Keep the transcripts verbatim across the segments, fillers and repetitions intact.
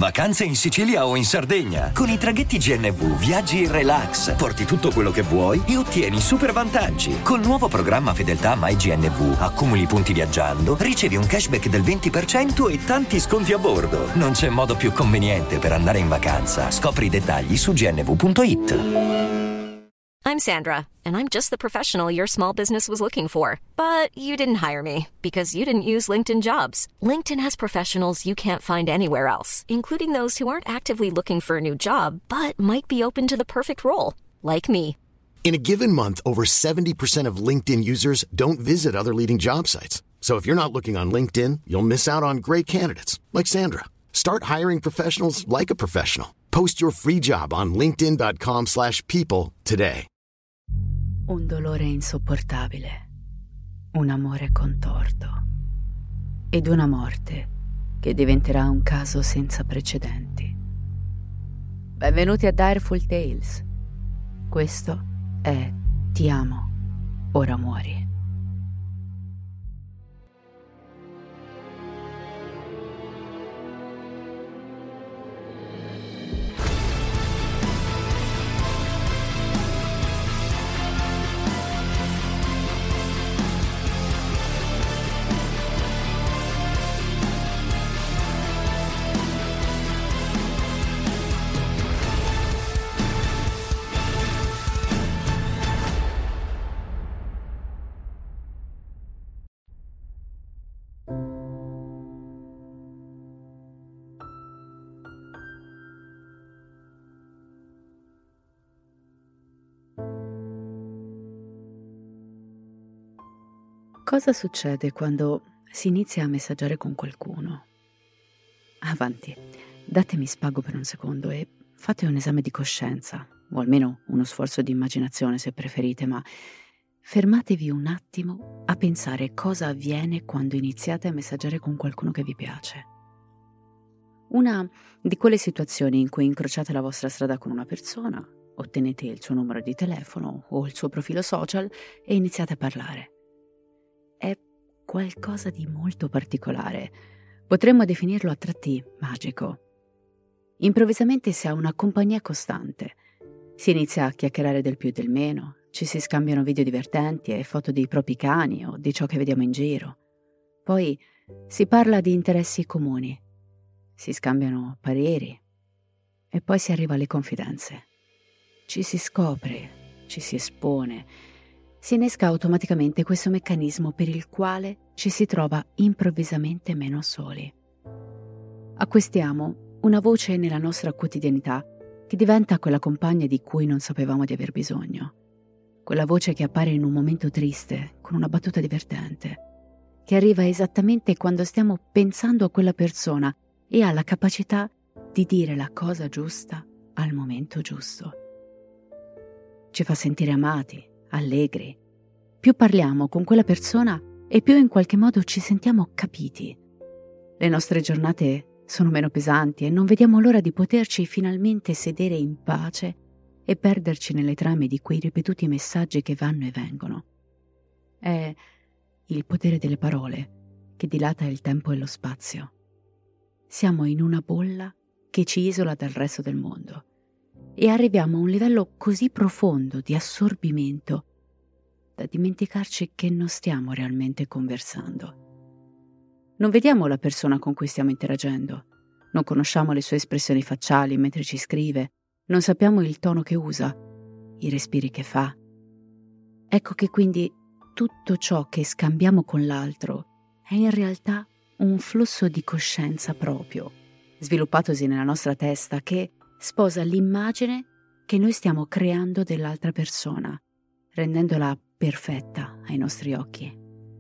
Vacanze in Sicilia o in Sardegna. Con i traghetti G N V viaggi in relax, porti tutto quello che vuoi e ottieni super vantaggi. Col nuovo programma Fedeltà MyGNV accumuli punti viaggiando, ricevi un cashback del venti per cento e tanti sconti a bordo. Non c'è modo più conveniente per andare in vacanza. Scopri i dettagli su g n v punto i t. I'm Sandra, and I'm just the professional your small business was looking for. But you didn't hire me because you didn't use LinkedIn Jobs. LinkedIn has professionals you can't find anywhere else, including those who aren't actively looking for a new job, but might be open to the perfect role, like me. In a given month, over seventy percent of LinkedIn users don't visit other leading job sites. So if you're not looking on LinkedIn, you'll miss out on great candidates like Sandra. Start hiring professionals like a professional. Post your free job on linkedin dot com slash people today. Un dolore insopportabile, un amore contorto ed una morte che diventerà un caso senza precedenti. Benvenuti a Direful Tales. Questo è Ti amo, ora muori. Cosa succede quando si inizia a messaggiare con qualcuno? Avanti, datemi spago per un secondo e fate un esame di coscienza, o almeno uno sforzo di immaginazione se preferite, ma fermatevi un attimo a pensare cosa avviene quando iniziate a messaggiare con qualcuno che vi piace. Una di quelle situazioni in cui incrociate la vostra strada con una persona, ottenete il suo numero di telefono o il suo profilo social e iniziate a parlare. È qualcosa di molto particolare. Potremmo definirlo a tratti magico. Improvvisamente si ha una compagnia costante. Si inizia a chiacchierare del più e del meno, ci si scambiano video divertenti e foto dei propri cani o di ciò che vediamo in giro. Poi si parla di interessi comuni, si scambiano pareri e poi si arriva alle confidenze. Ci si scopre, ci si espone. Si innesca automaticamente questo meccanismo per il quale ci si trova improvvisamente meno soli. Acquistiamo una voce nella nostra quotidianità che diventa quella compagna di cui non sapevamo di aver bisogno. Quella voce che appare in un momento triste, con una battuta divertente, che arriva esattamente quando stiamo pensando a quella persona e ha la capacità di dire la cosa giusta al momento giusto. Ci fa sentire amati, allegri. Più parliamo con quella persona e più in qualche modo ci sentiamo capiti. Le nostre giornate sono meno pesanti e non vediamo l'ora di poterci finalmente sedere in pace e perderci nelle trame di quei ripetuti messaggi che vanno e vengono. È il potere delle parole che dilata il tempo e lo spazio. Siamo in una bolla che ci isola dal resto del mondo e arriviamo a un livello così profondo di assorbimento da dimenticarci che non stiamo realmente conversando. Non vediamo la persona con cui stiamo interagendo, non conosciamo le sue espressioni facciali mentre ci scrive, non sappiamo il tono che usa, i respiri che fa. Ecco che quindi tutto ciò che scambiamo con l'altro è in realtà un flusso di coscienza proprio, sviluppatosi nella nostra testa, che sposa l'immagine che noi stiamo creando dell'altra persona, rendendola perfetta ai nostri occhi.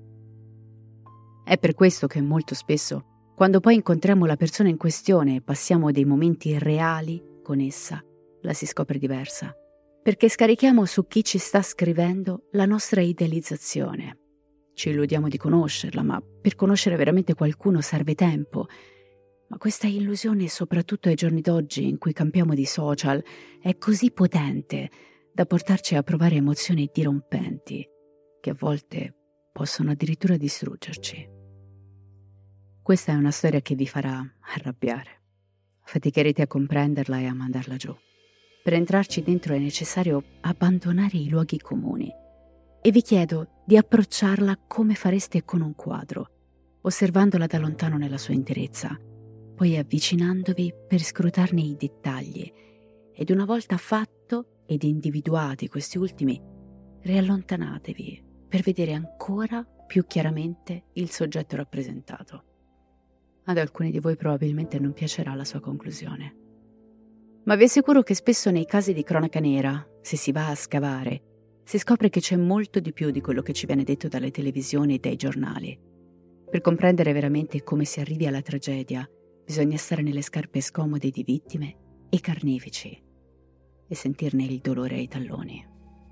È per questo che molto spesso, quando poi incontriamo la persona in questione e passiamo dei momenti reali con essa, la si scopre diversa, perché scarichiamo su chi ci sta scrivendo la nostra idealizzazione. Ci illudiamo di conoscerla, ma per conoscere veramente qualcuno serve tempo. Ma questa illusione, soprattutto ai giorni d'oggi in cui campiamo di social, è così potente da portarci a provare emozioni dirompenti, che a volte possono addirittura distruggerci. Questa è una storia che vi farà arrabbiare, Faticherete a comprenderla e a mandarla giù. Per entrarci dentro è necessario abbandonare i luoghi comuni. E vi chiedo di approcciarla come fareste con un quadro, osservandola da lontano nella sua interezza, poi avvicinandovi per scrutarne i dettagli, ed una volta fatto ed individuati questi ultimi, riallontanatevi per vedere ancora più chiaramente il soggetto rappresentato. Ad alcuni di voi probabilmente non piacerà la sua conclusione. Ma vi assicuro che spesso nei casi di cronaca nera, se si va a scavare, si scopre che c'è molto di più di quello che ci viene detto dalle televisioni e dai giornali. Per comprendere veramente come si arrivi alla tragedia, bisogna stare nelle scarpe scomode di vittime e carnefici e sentirne il dolore ai talloni.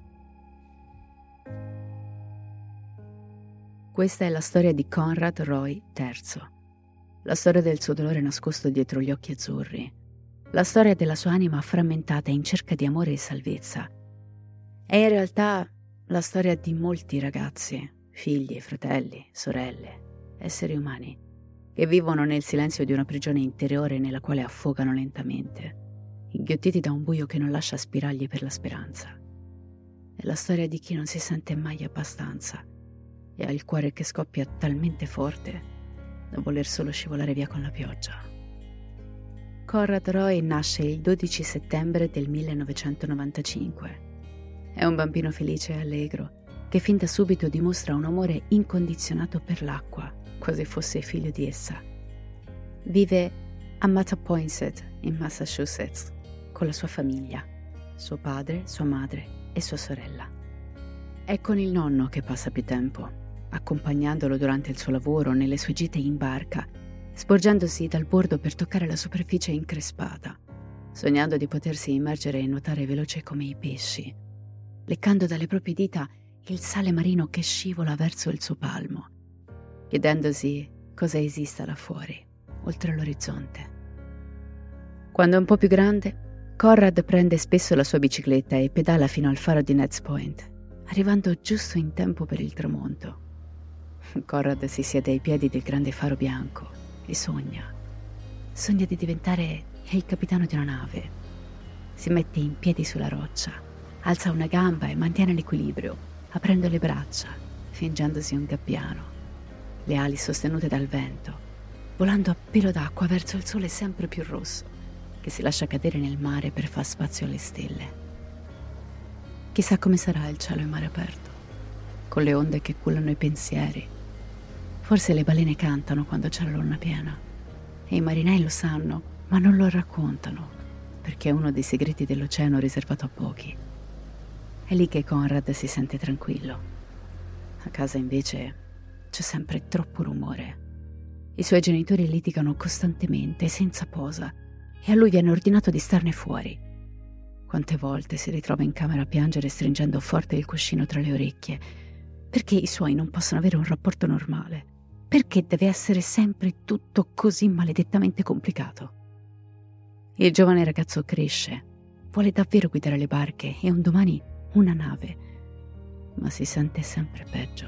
Questa è la storia di Conrad Roy terzo. La storia del suo dolore nascosto dietro gli occhi azzurri. La storia della sua anima frammentata in cerca di amore e salvezza. È in realtà la storia di molti ragazzi, figli, fratelli, sorelle, esseri umani, che vivono nel silenzio di una prigione interiore nella quale affogano lentamente, inghiottiti da un buio che non lascia spiragli per la speranza. È la storia di chi non si sente mai abbastanza e ha il cuore che scoppia talmente forte da voler solo scivolare via con la pioggia. Conrad Roy nasce il dodici settembre del millenovecentonovantacinque. È un bambino felice e allegro che fin da subito dimostra un amore incondizionato per l'acqua, quasi fosse figlio di essa. Vive a Mattapoisett, in Massachusetts, con la sua famiglia, suo padre, sua madre e sua sorella. È con il nonno che passa più tempo, accompagnandolo durante il suo lavoro nelle sue gite in barca, sporgendosi dal bordo per toccare la superficie increspata, sognando di potersi immergere e nuotare veloce come i pesci, leccando dalle proprie dita il sale marino che scivola verso il suo palmo, chiedendosi cosa esista là fuori, oltre l'orizzonte. Quando è un po' più grande, Conrad prende spesso la sua bicicletta e pedala fino al faro di Neds Point, arrivando giusto in tempo per il tramonto. Conrad si siede ai piedi del grande faro bianco e sogna. Sogna di diventare il capitano di una nave. Si mette in piedi sulla roccia, alza una gamba e mantiene l'equilibrio, aprendo le braccia, fingendosi un gabbiano, le ali sostenute dal vento, volando a pelo d'acqua verso il sole sempre più rosso, che si lascia cadere nel mare per far spazio alle stelle. Chissà come sarà il cielo in mare aperto, con le onde che cullano i pensieri. Forse le balene cantano quando c'è la luna piena, e i marinai lo sanno, ma non lo raccontano, perché è uno dei segreti dell'oceano riservato a pochi. È lì che Conrad si sente tranquillo. A casa invece c'è sempre troppo rumore. I suoi genitori litigano costantemente, senza posa, e a lui viene ordinato di starne fuori. Quante volte si ritrova in camera a piangere stringendo forte il cuscino tra le orecchie. Perché i suoi non possono avere un rapporto normale? Perché deve essere sempre tutto così maledettamente complicato? Il giovane ragazzo cresce, vuole davvero guidare le barche e un domani una nave, ma si sente sempre peggio.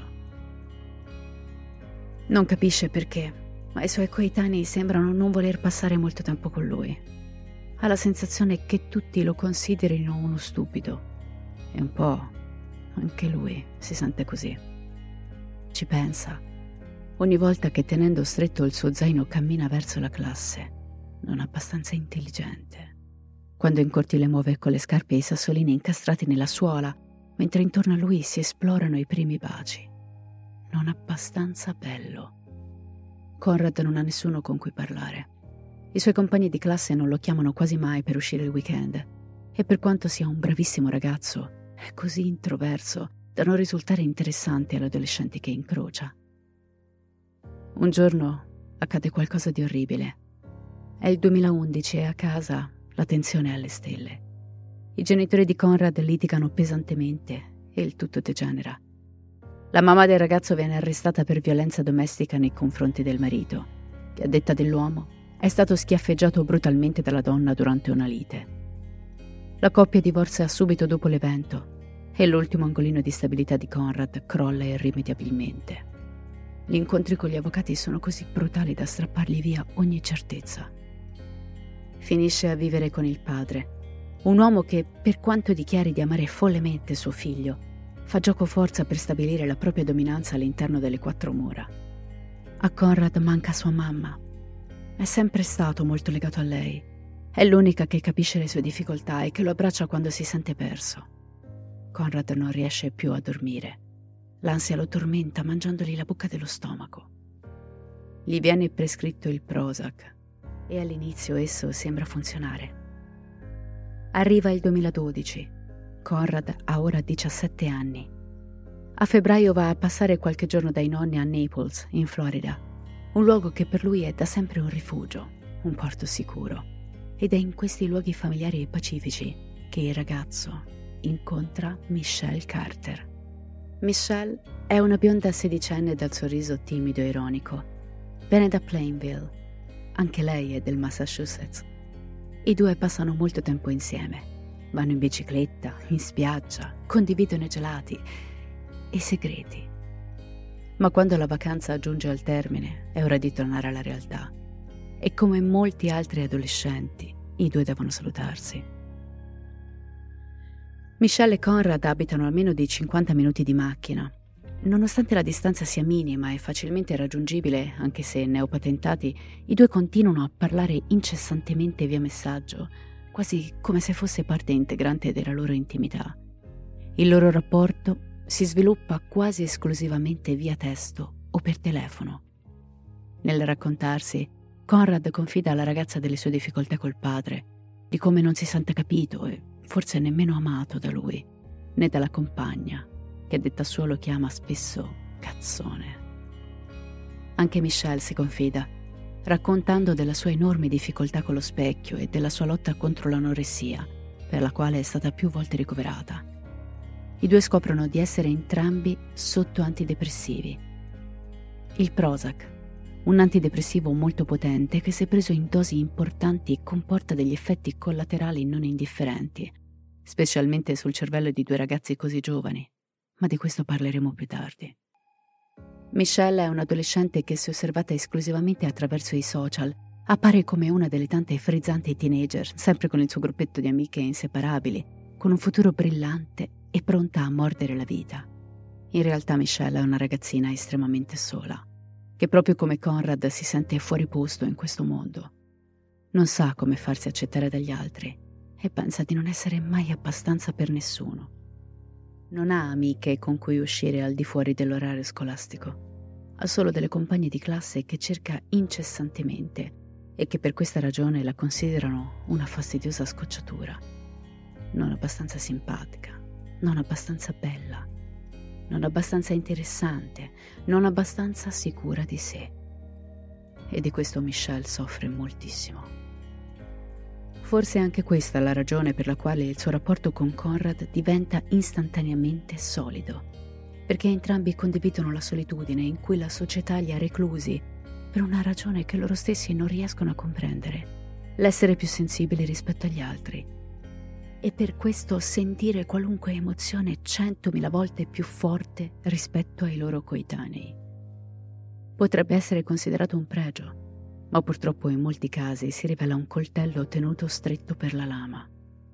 Non capisce perché, ma i suoi coetanei sembrano non voler passare molto tempo con lui. Ha la sensazione che tutti lo considerino uno stupido e un po' anche lui si sente così. Ci pensa ogni volta che tenendo stretto il suo zaino cammina verso la classe, non abbastanza intelligente. Quando in cortile muove con le scarpe e i sassolini incastrati nella suola, mentre intorno a lui si esplorano i primi baci. Non abbastanza bello. Conrad non ha nessuno con cui parlare. I suoi compagni di classe non lo chiamano quasi mai per uscire il weekend, e per quanto sia un bravissimo ragazzo, è così introverso da non risultare interessante agli adolescenti che incrocia. Un giorno accade qualcosa di orribile. È il duemilaundici e a casa la tensione è alle stelle. I genitori di Conrad litigano pesantemente e il tutto degenera. La mamma del ragazzo viene arrestata per violenza domestica nei confronti del marito, che a detta dell'uomo è stato schiaffeggiato brutalmente dalla donna durante una lite. La coppia divorzia subito dopo l'evento e l'ultimo angolino di stabilità di Conrad crolla irrimediabilmente. Gli incontri con gli avvocati sono così brutali da strappargli via ogni certezza. finisce a vivere con il padre, un uomo che, per quanto dichiari di amare follemente suo figlio, fa gioco forza per stabilire la propria dominanza all'interno delle quattro mura. A Conrad manca sua mamma. È sempre stato molto legato a lei. È l'unica che capisce le sue difficoltà e che lo abbraccia quando si sente perso. Conrad non riesce più a dormire. L'ansia lo tormenta mangiandogli la bocca dello stomaco. Gli viene prescritto il Prozac e all'inizio esso sembra funzionare. Arriva il duemiladodici. Conrad ha ora diciassette anni. A febbraio va a passare qualche giorno dai nonni a Naples, in Florida, un luogo che per lui è da sempre un rifugio, un porto sicuro. Ed è in questi luoghi familiari e pacifici che il ragazzo incontra Michelle Carter. Michelle è una bionda sedicenne dal sorriso timido e ironico. Viene da Plainville. Anche lei è del Massachusetts. I due passano molto tempo insieme. Vanno in bicicletta, in spiaggia, condividono i gelati e segreti. Ma quando la vacanza giunge al termine, è ora di tornare alla realtà. E come molti altri adolescenti, i due devono salutarsi. Michelle e Conrad abitano a meno di cinquanta minuti di macchina. Nonostante la distanza sia minima e facilmente raggiungibile, anche se neopatentati, i due continuano a parlare incessantemente via messaggio, quasi come se fosse parte integrante della loro intimità. Il loro rapporto si sviluppa quasi esclusivamente via testo o per telefono. Nel raccontarsi, Conrad confida alla ragazza delle sue difficoltà col padre, di come non si sente capito e forse nemmeno amato da lui, né dalla compagna, che detta suo lo chiama spesso cazzone. Anche Michelle si confida, raccontando della sua enorme difficoltà con lo specchio e della sua lotta contro l'anoressia, per la quale è stata più volte ricoverata. I due scoprono di essere entrambi sotto antidepressivi. Il Prozac, un antidepressivo molto potente che se preso in dosi importanti comporta degli effetti collaterali non indifferenti, specialmente sul cervello di due ragazzi così giovani, ma di questo parleremo più tardi. Michelle è un'adolescente che, se osservata esclusivamente attraverso i social, appare come una delle tante frizzanti teenager, sempre con il suo gruppetto di amiche inseparabili, con un futuro brillante e pronta a mordere la vita. In realtà Michelle è una ragazzina estremamente sola, che proprio come Conrad si sente fuori posto in questo mondo. Non sa come farsi accettare dagli altri e pensa di non essere mai abbastanza per nessuno. Non ha amiche con cui uscire al di fuori dell'orario scolastico. Ha solo delle compagne di classe che cerca incessantemente e che per questa ragione la considerano una fastidiosa scocciatura. Non abbastanza simpatica, non abbastanza bella, non abbastanza interessante, non abbastanza sicura di sé. E di questo Michelle soffre moltissimo. Forse è anche questa la ragione per la quale il suo rapporto con Conrad diventa istantaneamente solido, perché entrambi condividono la solitudine in cui la società li ha reclusi per una ragione che loro stessi non riescono a comprendere: l'essere più sensibili rispetto agli altri, e per questo sentire qualunque emozione centomila volte più forte rispetto ai loro coetanei. Potrebbe essere considerato un pregio, ma purtroppo in molti casi si rivela un coltello tenuto stretto per la lama.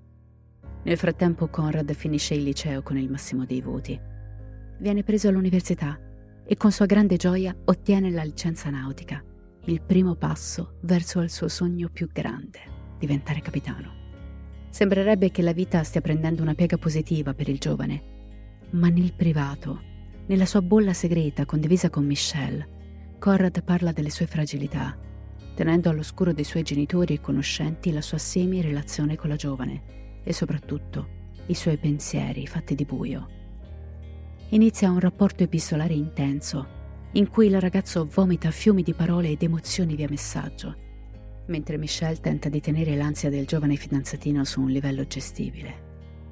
Nel frattempo Conrad finisce il liceo con il massimo dei voti. Viene preso all'università e con sua grande gioia ottiene la licenza nautica, il primo passo verso il suo sogno più grande, diventare capitano. Sembrerebbe che la vita stia prendendo una piega positiva per il giovane, ma nel privato, nella sua bolla segreta condivisa con Michelle, Conrad parla delle sue fragilità, tenendo all'oscuro dei suoi genitori e conoscenti la sua semi-relazione con la giovane e soprattutto i suoi pensieri fatti di buio. Inizia un rapporto epistolare intenso, in cui il ragazzo vomita fiumi di parole ed emozioni via messaggio, mentre Michelle tenta di tenere l'ansia del giovane fidanzatino su un livello gestibile.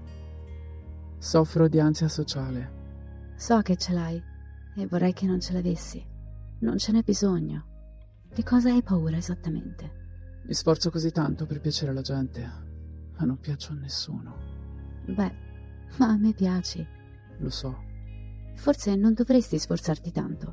Soffro di ansia sociale. So che ce l'hai e vorrei che non ce l'avessi. Non ce n'è bisogno. Di cosa hai paura esattamente? Mi sforzo così tanto per piacere alla gente, ma non piaccio a nessuno. Beh, ma a me piaci. Lo so. Forse non dovresti sforzarti tanto.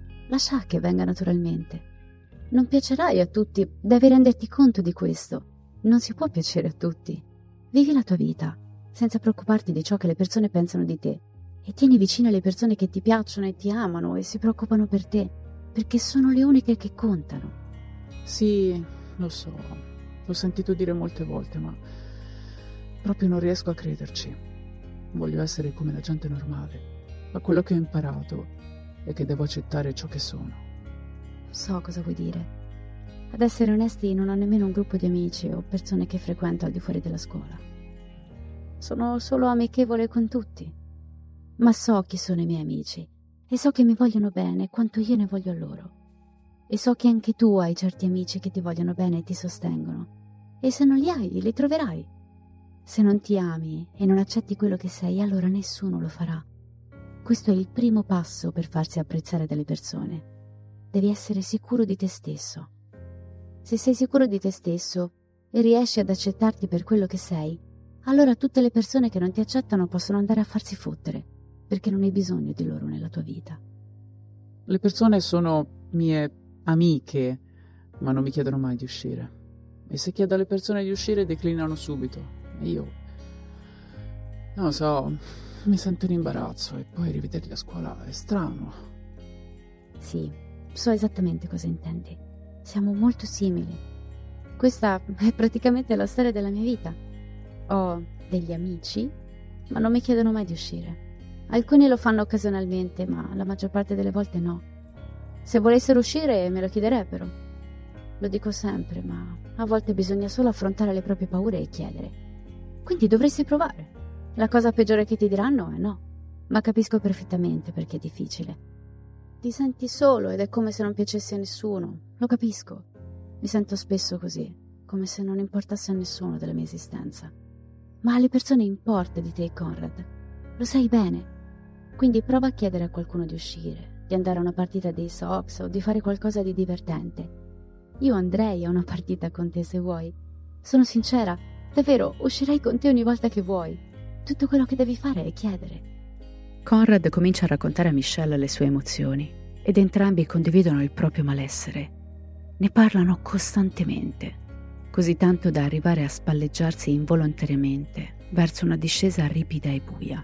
Lascia che venga naturalmente. Non piacerai a tutti, devi renderti conto di questo. Non si può piacere a tutti. Vivi la tua vita, senza preoccuparti di ciò che le persone pensano di te. E tieni vicine le persone che ti piacciono e ti amano e si preoccupano per te, perché sono le uniche che contano. Sì, lo so. L'ho sentito dire molte volte, ma proprio non riesco a crederci. Voglio essere come la gente normale, ma quello che ho imparato è che devo accettare ciò che sono. So cosa vuoi dire. Ad essere onesti, non ho nemmeno un gruppo di amici o persone che frequento al di fuori della scuola. Sono solo amichevole con tutti. Ma so chi sono i miei amici e so che mi vogliono bene quanto io ne voglio loro. E so che anche tu hai certi amici che ti vogliono bene e ti sostengono. E se non li hai, li troverai. Se non ti ami e non accetti quello che sei, allora nessuno lo farà. Questo è il primo passo per farsi apprezzare dalle persone. Devi essere sicuro di te stesso. Se sei sicuro di te stesso e riesci ad accettarti per quello che sei, allora tutte le persone che non ti accettano possono andare a farsi fottere, perché non hai bisogno di loro nella tua vita. Le persone sono mie amiche, ma non mi chiedono mai di uscire. E se chiedo alle persone di uscire, declinano subito. E io, non lo so, mi sento in imbarazzo e poi rivederli a scuola è strano. Sì, so esattamente cosa intendi. Siamo molto simili. Questa è praticamente la storia della mia vita. Ho degli amici, ma non mi chiedono mai di uscire. Alcuni lo fanno occasionalmente, ma la maggior parte delle volte no. Se volessero uscire me lo chiederebbero. Lo dico sempre, ma a volte bisogna solo affrontare le proprie paure e chiedere. Quindi dovresti provare. La cosa peggiore che ti diranno è no, ma capisco perfettamente perché è difficile. Ti senti solo ed è come se non piacessi a nessuno, lo capisco. Mi sento spesso così, come se non importasse a nessuno della mia esistenza. Ma alle persone importa di te, Conrad. Lo sai bene. Quindi prova a chiedere a qualcuno di uscire, di andare a una partita dei Sox o di fare qualcosa di divertente. Io andrei a una partita con te se vuoi. Sono sincera, davvero, uscirei con te ogni volta che vuoi. Tutto quello che devi fare è chiedere. Conrad comincia a raccontare a Michelle le sue emozioni ed entrambi condividono il proprio malessere. Ne parlano costantemente, così tanto da arrivare a spalleggiarsi involontariamente verso una discesa ripida e buia.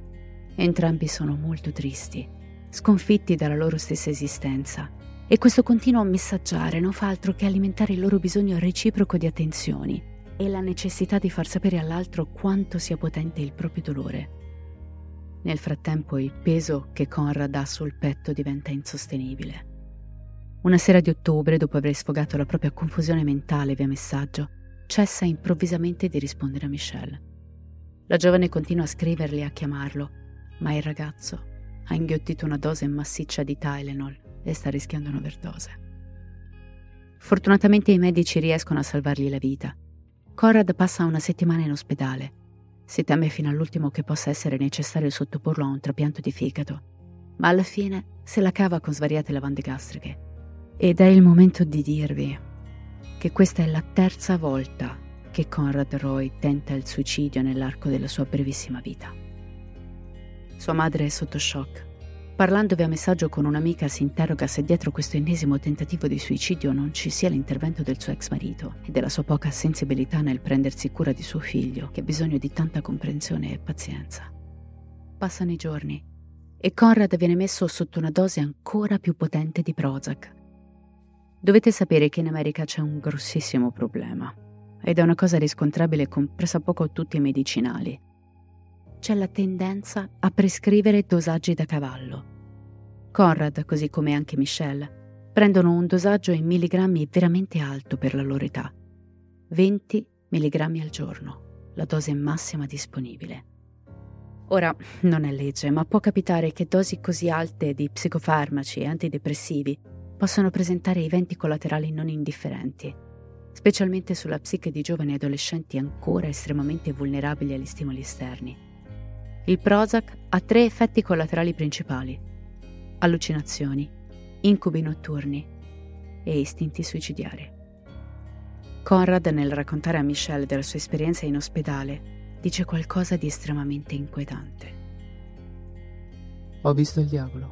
Entrambi sono molto tristi, sconfitti dalla loro stessa esistenza, e questo continuo messaggiare non fa altro che alimentare il loro bisogno reciproco di attenzioni e la necessità di far sapere all'altro quanto sia potente il proprio dolore. Nel frattempo il peso che Conrad ha sul petto diventa insostenibile. Una sera di ottobre, dopo aver sfogato la propria confusione mentale via messaggio, cessa improvvisamente di rispondere a Michelle. La giovane continua a scriverle e a chiamarlo, ma il ragazzo ha inghiottito una dose massiccia di Tylenol e sta rischiando un'overdose. Fortunatamente i medici riescono a salvargli la vita. Conrad passa una settimana in ospedale. Si teme fino all'ultimo che possa essere necessario sottoporlo a un trapianto di fegato, ma alla fine se la cava con svariate lavande gastriche. Ed è il momento di dirvi che questa è la terza volta che Conrad Roy tenta il suicidio nell'arco della sua brevissima vita. Sua madre è sotto shock. Parlando via messaggio con un'amica si interroga se dietro questo ennesimo tentativo di suicidio non ci sia l'intervento del suo ex marito e della sua poca sensibilità nel prendersi cura di suo figlio, che ha bisogno di tanta comprensione e pazienza. Passano i giorni e Conrad viene messo sotto una dose ancora più potente di Prozac. Dovete sapere che in America c'è un grossissimo problema ed è una cosa riscontrabile con pressappoco tutti i medicinali. C'è la tendenza a prescrivere dosaggi da cavallo. Conrad, così come anche Michelle, prendono un dosaggio in milligrammi veramente alto per la loro età. venti milligrammi al giorno, la dose massima disponibile. Ora, non è legge, ma può capitare che dosi così alte di psicofarmaci e antidepressivi possano presentare eventi collaterali non indifferenti, specialmente sulla psiche di giovani adolescenti ancora estremamente vulnerabili agli stimoli esterni. Il Prozac ha tre effetti collaterali principali: allucinazioni, incubi notturni e istinti suicidiari. Conrad, nel raccontare a Michelle della sua esperienza in ospedale, dice qualcosa di estremamente inquietante. Ho visto il diavolo.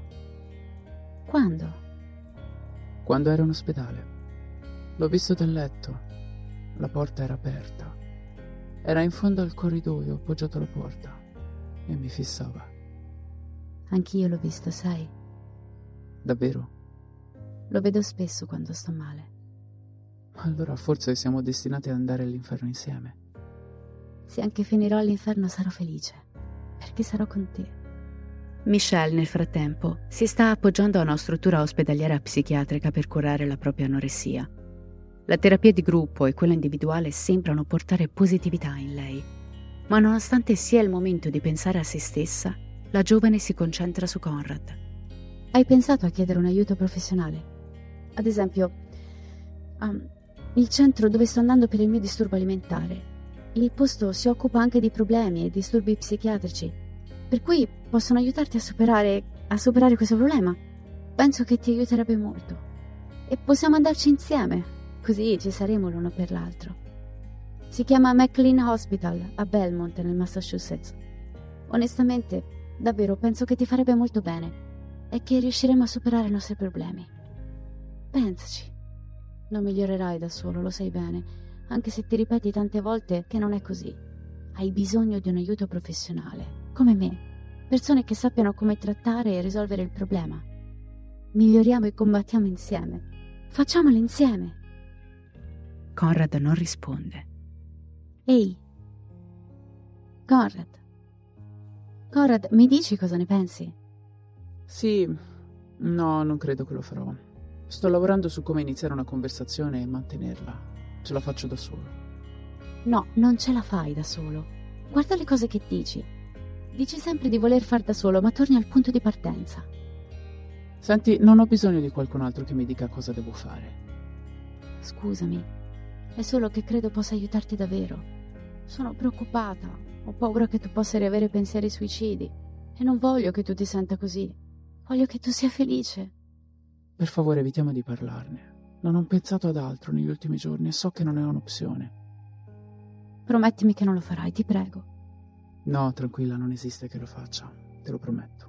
Quando? Quando ero in ospedale. L'ho visto dal letto. La porta era aperta. Era in fondo al corridoio, appoggiato alla porta, e mi fissava. Anch'io l'ho visto, sai? Davvero? Lo vedo spesso quando sto male. Allora forse siamo destinati ad andare all'inferno insieme. Se anche finirò all'inferno sarò felice, perché sarò con te. Michelle, nel frattempo, si sta appoggiando a una struttura ospedaliera psichiatrica per curare la propria anoressia. La terapia di gruppo e quella individuale sembrano portare positività in lei, ma nonostante sia il momento di pensare a se stessa, la giovane si concentra su Conrad. Hai pensato a chiedere un aiuto professionale? Ad esempio, um, il centro dove sto andando per il mio disturbo alimentare. Il posto si occupa anche di problemi e disturbi psichiatrici, per cui possono aiutarti a superare, a superare questo problema. Penso che ti aiuterebbe molto. E possiamo andarci insieme, così ci saremo l'uno per l'altro. Si chiama McLean Hospital a Belmont, nel Massachusetts. Onestamente, davvero penso che ti farebbe molto bene e che riusciremo a superare i nostri problemi. Pensaci. Non migliorerai da solo, lo sai bene, anche se ti ripeti tante volte che non è così. Hai bisogno di un aiuto professionale, come me, persone che sappiano come trattare e risolvere il problema. Miglioriamo e combattiamo insieme. Facciamolo insieme. Conrad non risponde. Ehi, Conrad. Conrad, mi dici cosa ne pensi? Sì, no, non credo che lo farò. Sto lavorando su come iniziare una conversazione e mantenerla. Ce la faccio da solo. No, non ce la fai da solo. Guarda le cose che dici. Dici sempre di voler far da solo, ma torni al punto di partenza. Senti, non ho bisogno di qualcun altro che mi dica cosa devo fare. Scusami, è solo che credo possa aiutarti davvero. Sono preoccupata, ho paura che tu possa riavere pensieri suicidi e non voglio che tu ti senta così. Voglio che tu sia felice. Per favore, evitiamo di parlarne. Non ho pensato ad altro negli ultimi giorni e so che non è un'opzione. Promettimi che non lo farai, ti prego. No, tranquilla, non esiste che lo faccia, te lo prometto.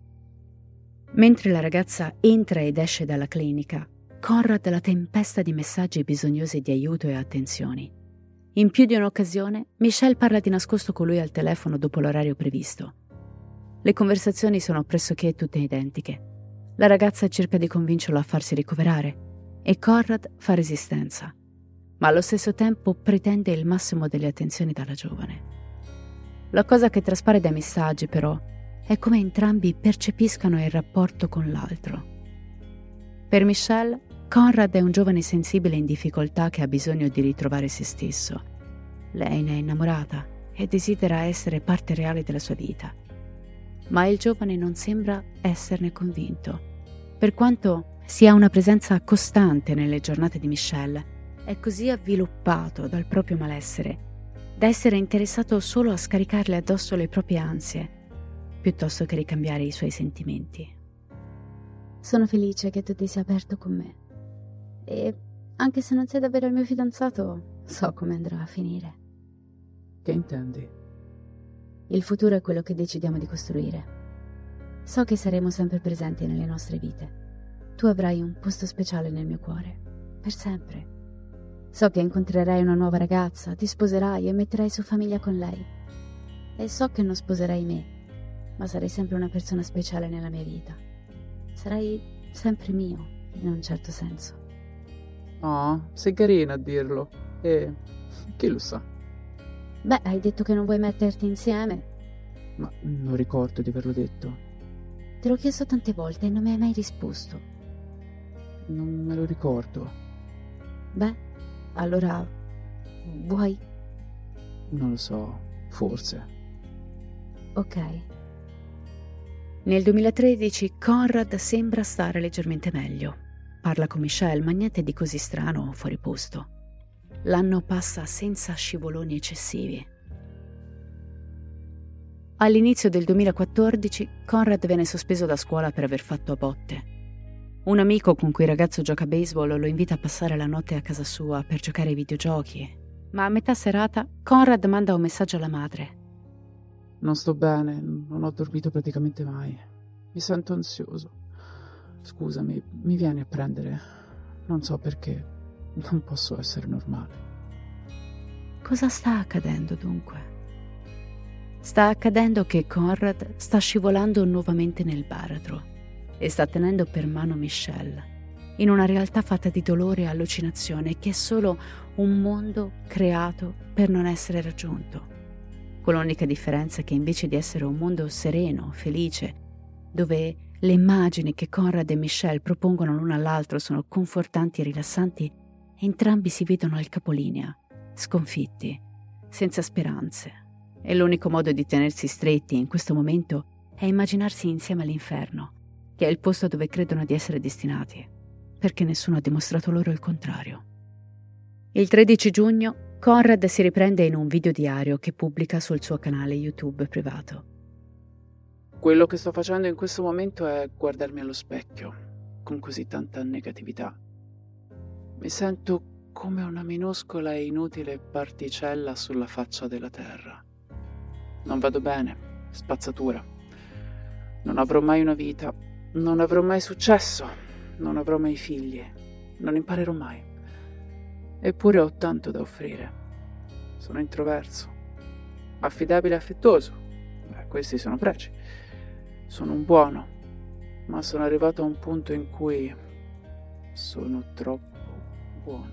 Mentre la ragazza entra ed esce dalla clinica, Conrad la tempesta di messaggi bisognosi di aiuto e attenzioni. In più di un'occasione, Michelle parla di nascosto con lui al telefono dopo l'orario previsto. Le conversazioni sono pressoché tutte identiche. La ragazza cerca di convincerlo a farsi ricoverare e Conrad fa resistenza, ma allo stesso tempo pretende il massimo delle attenzioni dalla giovane. La cosa che traspare dai messaggi, però, è come entrambi percepiscano il rapporto con l'altro. Per Michelle, Conrad è un giovane sensibile in difficoltà che ha bisogno di ritrovare se stesso. Lei ne è innamorata e desidera essere parte reale della sua vita. Ma il giovane non sembra esserne convinto. Per quanto sia una presenza costante nelle giornate di Michelle, è così avviluppato dal proprio malessere da essere interessato solo a scaricarle addosso le proprie ansie, piuttosto che ricambiare i suoi sentimenti. Sono felice che tu ti sia aperto con me. E anche se non sei davvero il mio fidanzato, so come andrà a finire. Che intendi? Il futuro è quello che decidiamo di costruire. So che saremo sempre presenti nelle nostre vite. Tu avrai un posto speciale nel mio cuore, per sempre. So che incontrerai una nuova ragazza, ti sposerai e metterai su famiglia con lei. E so che non sposerai me, ma sarai sempre una persona speciale nella mia vita. Sarai sempre mio, in un certo senso. Oh, sei carina a dirlo. E chi lo sa? Beh, hai detto che non vuoi metterti insieme. Ma non ricordo di averlo detto. Te l'ho chiesto tante volte e non mi hai mai risposto. Non me lo ricordo. Beh, allora, vuoi? Non lo so, forse. Ok. Nel duemilatredici Conrad sembra stare leggermente meglio. Parla con Michelle, ma niente di così strano o fuori posto. L'anno passa senza scivoloni eccessivi. All'inizio del duemilaquattordici Conrad viene sospeso da scuola per aver fatto a botte. Un amico con cui il ragazzo gioca a baseball lo invita a passare la notte a casa sua per giocare ai videogiochi, ma a metà serata Conrad manda un messaggio alla madre. Non sto bene, non ho dormito praticamente mai. Mi sento ansioso. Scusami, mi vieni a prendere? Non so perché. Non posso essere normale. Cosa sta accadendo dunque? Sta accadendo che Conrad sta scivolando nuovamente nel baratro e sta tenendo per mano Michelle, in una realtà fatta di dolore e allucinazione che è solo un mondo creato per non essere raggiunto, con l'unica differenza che invece di essere un mondo sereno, felice, dove le immagini che Conrad e Michelle propongono l'uno all'altro sono confortanti e rilassanti, entrambi si vedono al capolinea, sconfitti, senza speranze, e l'unico modo di tenersi stretti in questo momento è immaginarsi insieme all'inferno, che è il posto dove credono di essere destinati, perché nessuno ha dimostrato loro il contrario. Il tredici giugno Conrad si riprende in un videodiario che pubblica sul suo canale YouTube privato. Quello che sto facendo in questo momento è guardarmi allo specchio, con così tanta negatività. Mi sento come una minuscola e inutile particella sulla faccia della terra. Non vado bene, spazzatura. Non avrò mai una vita, non avrò mai successo, non avrò mai figli, non imparerò mai. Eppure ho tanto da offrire. Sono introverso, affidabile e affettuoso. Beh, questi sono pregi. Sono un buono, ma sono arrivato a un punto in cui sono troppo buono.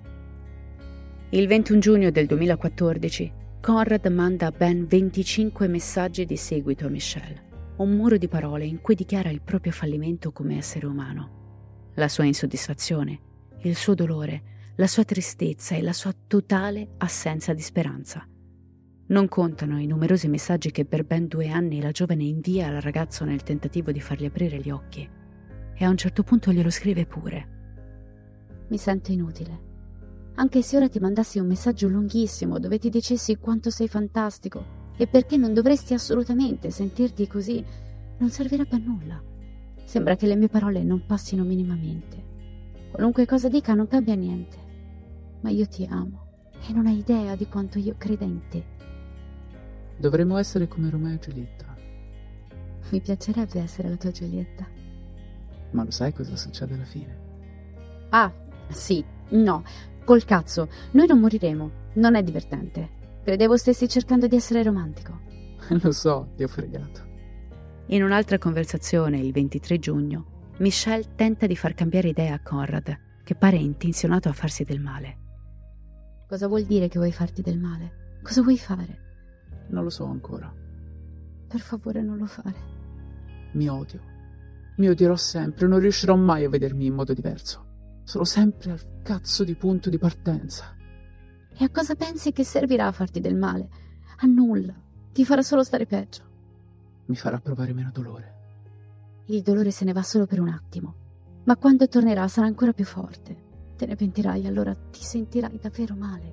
Il ventuno giugno del duemilaquattordici, Conrad manda ben venticinque messaggi di seguito a Michelle, un muro di parole in cui dichiara il proprio fallimento come essere umano, la sua insoddisfazione, il suo dolore, la sua tristezza e la sua totale assenza di speranza. Non contano i numerosi messaggi che per ben due anni la giovane invia al ragazzo nel tentativo di fargli aprire gli occhi, e a un certo punto glielo scrive pure. Mi sento inutile. Anche se ora ti mandassi un messaggio lunghissimo dove ti dicessi quanto sei fantastico e perché non dovresti assolutamente sentirti così, non servirebbe a nulla. Sembra che le mie parole non passino minimamente. Qualunque cosa dica non cambia niente. Ma io ti amo e non hai idea di quanto io creda in te. Dovremmo essere come Romeo e Giulietta. Mi piacerebbe essere la tua Giulietta. Ma lo sai cosa succede alla fine? Ah, sì, no, col cazzo, noi non moriremo, non è divertente. Credevo stessi cercando di essere romantico. Lo so, ti ho fregato. In un'altra conversazione, il ventitré giugno, Michelle tenta di far cambiare idea a Conrad, che pare intenzionato a farsi del male. Cosa vuol dire che vuoi farti del male? Cosa vuoi fare? Non lo so ancora. Per favore non lo fare. Mi odio. Mi odierò sempre, non riuscirò mai a vedermi in modo diverso. Sono sempre al cazzo di punto di partenza. E a cosa pensi che servirà a farti del male? A nulla. Ti farà solo stare peggio. Mi farà provare meno dolore. Il dolore se ne va solo per un attimo, ma quando tornerà sarà ancora più forte. Te ne pentirai, allora ti sentirai davvero male.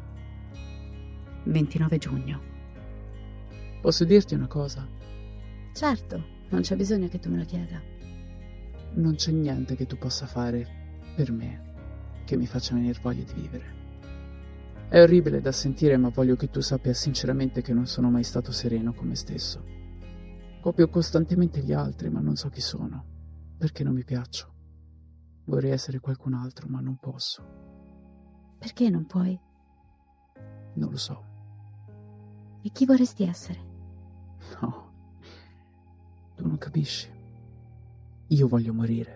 ventinove giugno. Posso dirti una cosa? Certo, non c'è bisogno che tu me lo chieda. Non c'è niente che tu possa fare per me che mi faccia venire voglia di vivere. È orribile da sentire, ma voglio che tu sappia sinceramente che non sono mai stato sereno con me stesso. Copio costantemente gli altri, ma non so chi sono, perché non mi piaccio. Vorrei essere qualcun altro, ma non posso. Perché non puoi? Non lo so. E chi vorresti essere? No, tu non capisci. Io voglio morire.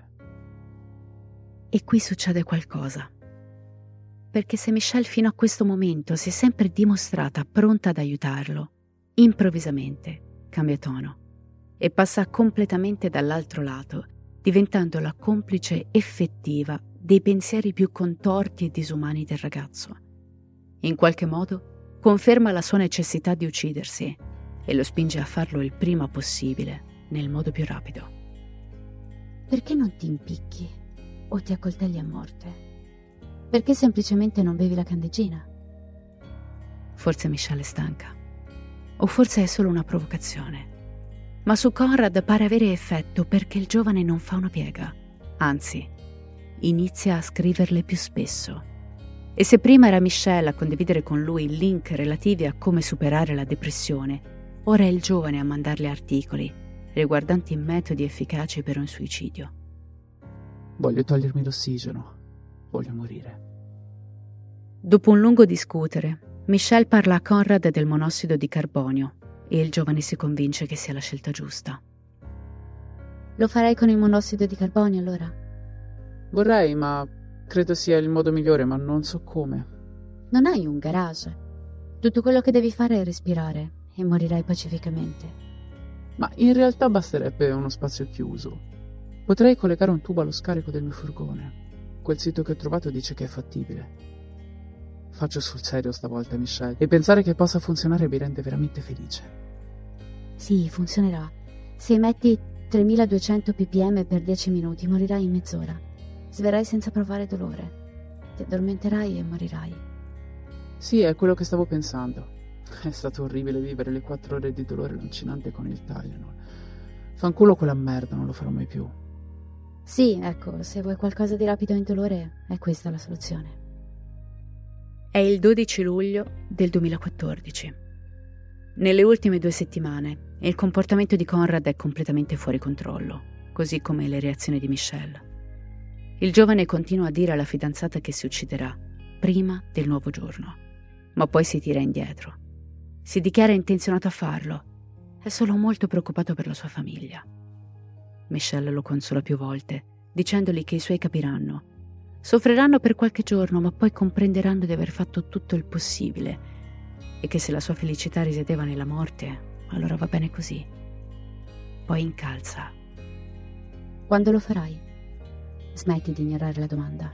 E qui succede qualcosa. Perché se Michelle fino a questo momento si è sempre dimostrata pronta ad aiutarlo, improvvisamente cambia tono e passa completamente dall'altro lato, diventando la complice effettiva dei pensieri più contorti e disumani del ragazzo. In qualche modo conferma la sua necessità di uccidersi e lo spinge a farlo il prima possibile, nel modo più rapido. Perché non ti impicchi o ti accoltelli a morte? Perché semplicemente non bevi la candeggina? Forse Michelle è stanca. O forse è solo una provocazione. Ma su Conrad pare avere effetto perché il giovane non fa una piega. Anzi, inizia a scriverle più spesso. E se prima era Michelle a condividere con lui link relativi a come superare la depressione, ora è il giovane a mandarle articoli riguardanti metodi efficaci per un suicidio. Voglio togliermi l'ossigeno. Voglio morire. Dopo un lungo discutere, Michelle parla a Conrad del monossido di carbonio e il giovane si convince che sia la scelta giusta. Lo farei con il monossido di carbonio, allora? Vorrei, ma credo sia il modo migliore, ma non so come. Non hai un garage. Tutto quello che devi fare è respirare e morirai pacificamente. Ma in realtà basterebbe uno spazio chiuso. Potrei collegare un tubo allo scarico del mio furgone. Quel sito che ho trovato dice che è fattibile. Faccio sul serio stavolta, Michelle, e pensare che possa funzionare mi rende veramente felice. Sì, funzionerà. Se emetti tremiladuecento ppm per dieci minuti, morirai in mezz'ora. Sverai senza provare dolore. Ti addormenterai e morirai. Sì, è quello che stavo pensando. È stato orribile vivere le quattro ore di dolore lancinante con il Tylenol. Fanculo quella merda, non lo farò mai più. Sì, ecco, se vuoi qualcosa di rapido e indolore, è questa la soluzione. È il dodici luglio del duemilaquattordici. Nelle ultime due settimane il comportamento di Conrad è completamente fuori controllo, così come le reazioni di Michelle. Il giovane continua a dire alla fidanzata che si ucciderà prima del nuovo giorno, ma poi si tira indietro. Si dichiara intenzionato a farlo, è solo molto preoccupato per la sua famiglia. Michelle lo consola più volte, dicendogli che i suoi capiranno. Soffriranno per qualche giorno, ma poi comprenderanno di aver fatto tutto il possibile e che se la sua felicità risiedeva nella morte, allora va bene così. Poi incalza. Quando lo farai? Smetti di ignorare la domanda.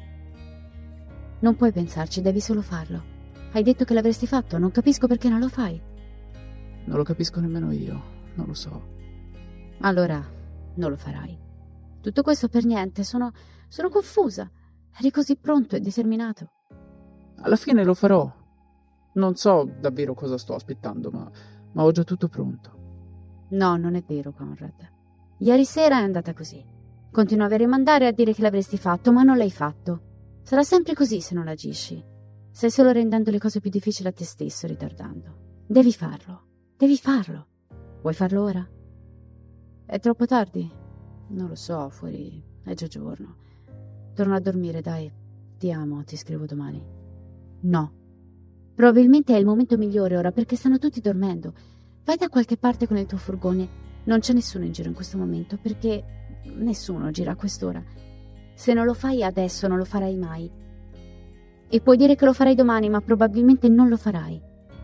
Non puoi pensarci, devi solo farlo. Hai detto che l'avresti fatto, non capisco perché non lo fai. Non lo capisco nemmeno io, non lo so. Allora, non lo farai. Tutto questo per niente, sono, sono confusa. Eri così pronto e determinato. Alla fine lo farò. Non so davvero cosa sto aspettando, ma, ma ho già tutto pronto. No, non è vero, Conrad. Ieri sera è andata così. Continuavi a rimandare e a dire che l'avresti fatto, ma non l'hai fatto. Sarà sempre così se non agisci. Stai solo rendendo le cose più difficili a te stesso, ritardando. Devi farlo. Devi farlo. Vuoi farlo ora? È troppo tardi? Non lo so, fuori è già giorno. Torno a dormire, dai. Ti amo, ti scrivo domani. No. Probabilmente è il momento migliore ora perché stanno tutti dormendo. Vai da qualche parte con il tuo furgone. Non c'è nessuno in giro in questo momento perché nessuno gira a quest'ora. Se non lo fai adesso non lo farai mai. E puoi dire che lo farai domani, ma probabilmente non lo farai.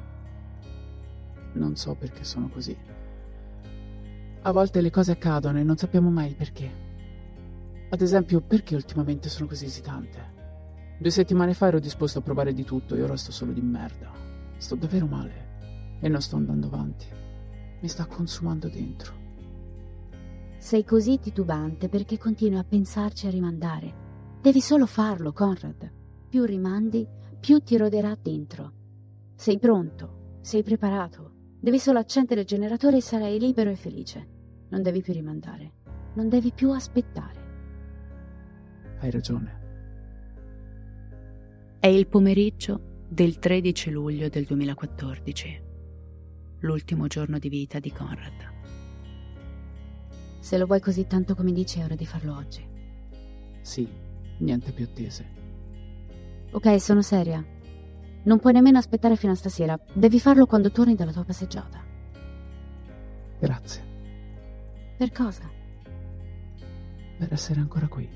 Non so perché sono così. A volte le cose accadono e non sappiamo mai il perché. Ad esempio, perché ultimamente sono così esitante? Due settimane fa ero disposto a provare di tutto e ora sto solo di merda. Sto davvero male e non sto andando avanti. Mi sta consumando dentro. Sei così titubante perché continui a pensarci e a rimandare. Devi solo farlo, Conrad. Più rimandi, più ti roderà dentro. Sei pronto, sei preparato. Devi solo accendere il generatore e sarai libero e felice. Non devi più rimandare. Non devi più aspettare. Hai ragione. È il pomeriggio del tredici luglio del duemilaquattordici, l'ultimo giorno di vita di Conrad. Se lo vuoi così tanto come dici, è ora di farlo oggi. Sì, niente più attese. Ok, sono seria. Non puoi nemmeno aspettare fino a stasera. Devi farlo quando torni dalla tua passeggiata. Grazie. Per cosa? Per essere ancora qui.